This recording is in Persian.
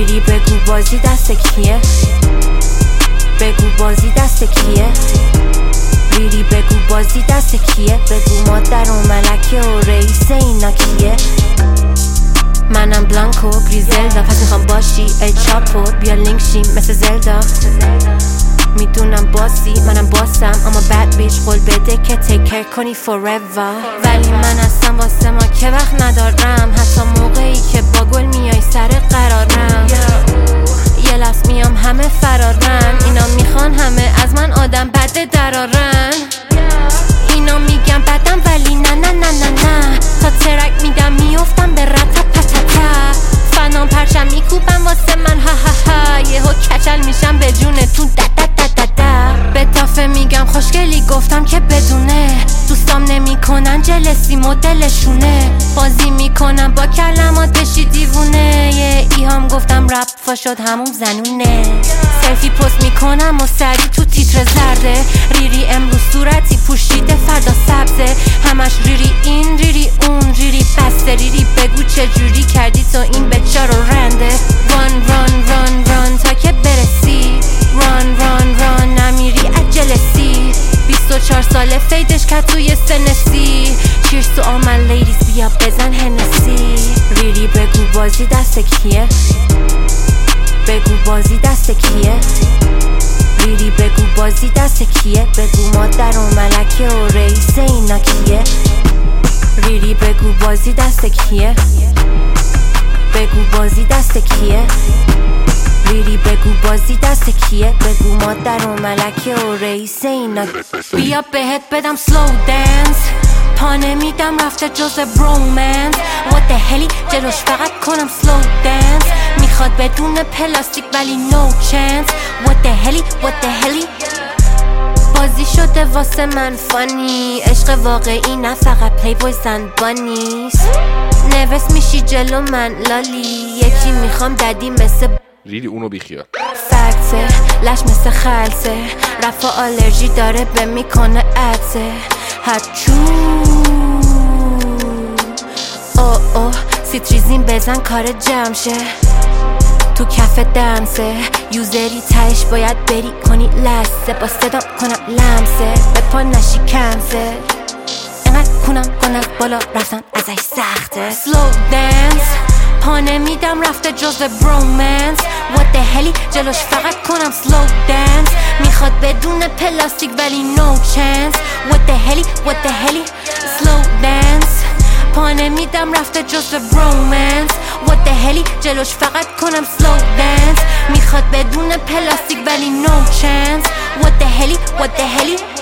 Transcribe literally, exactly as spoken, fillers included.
ریری بگو بازی دست کیه، بگو بازی دست کیه، ریری بگو بازی دست کیه، بگو مادر و ملکه و رئیس اینا کیه. منم بلانکو گریزلدا، پس میخوام باشی ای چاپو، بیا لینک شیم مثل زلدا. میدونم باسی منم باسم، اما بد بیچ قول بده که تیکر کنی forever. ولی من هستم واسه ما که وقت ندارم، حتی موقعی که با گل میای سر قرارم. یه لحظ میام همه فرارن، اینا میخوان همه از من آدم بد درارن. اینا میگم بدم ولی نه نه نه نه نه، تا ترک میدم میفتم به رتا پتتا. فنام پرچم میکوبم واسه من ها ها ها، یهو کچل میشم به جونتون دا دا دا دا دا. به تافه میگم خوشگلی گفتم که بدونه، دوستام نمیکنن جلسی مدلشونه. بازی میکنم با کلمات بشی دیوونه، یه ایهام گفتم رپ فا شد همون زنونه. سلفی پست میکنم و سری تو تیتر زرده، ریری امروز صورتی پوشیده فردا سبزه. همش ریری این ریری اون ریری بسته، ریری بگو چه جوری کردی تو این بچه رو رنده. ران ران ران ران تا که برسی، ران ران ران نمیری اجلسی. بیست و چهار ساله فیدش که توی سنسی، چیرز تو all my ladies بیا بزن هنسی. ریری بگو بازی دست کیه، بگو بازی دست کیه، ریری بگو بازی دست کیه، بگو مادر و ملکه و رئیس اینا کیه. ریری بگو بازی دست کیه، بگو بازی دست کیه، ریری بگو بازی دست کیه، بگو مادر و ملکه و رئیس اینا. بیا بهت بدم سلو دنس، پا نمیدم رفته جز برومنس. what the hellی جلوش فقط کنم سلو دنس، میخواد بدون پلاستیک ولی نو چنس. what the hellی what the hellی بازی شده واسه من فانی، عشق واقعی نه فقط پلی بوی زن بانیست. نوست میشی جلو من لالی، یکی میخوام ددی مثل ریری اونو بیخیال. فکسه لش مثل خلسه، رفا آلرژی داره به میکنه عدسه. هچو او او سیتریزین بزن کار جمشه، تو کف دمسه. یوزری تش باید بری کنی لسه، با صدا کنم لمسه، به پا نشی کنسه. اینقدر کنم کنم بالا رفتن ازش سخته. سلو دنس پا نمیدم رفته جز برومنس. what the hellی جلوش فقط کنم سلو دنس، میخواد بدون پلاستیک ولی نو چنس. what the hellی what the hellی سلو دنس پا نمیدم رفته جز برومنس. what the hellی جلوش فقط کنم سلو دنس، میخواد بدون پلاستیک ولی نو چنس. what the hellی what the hellی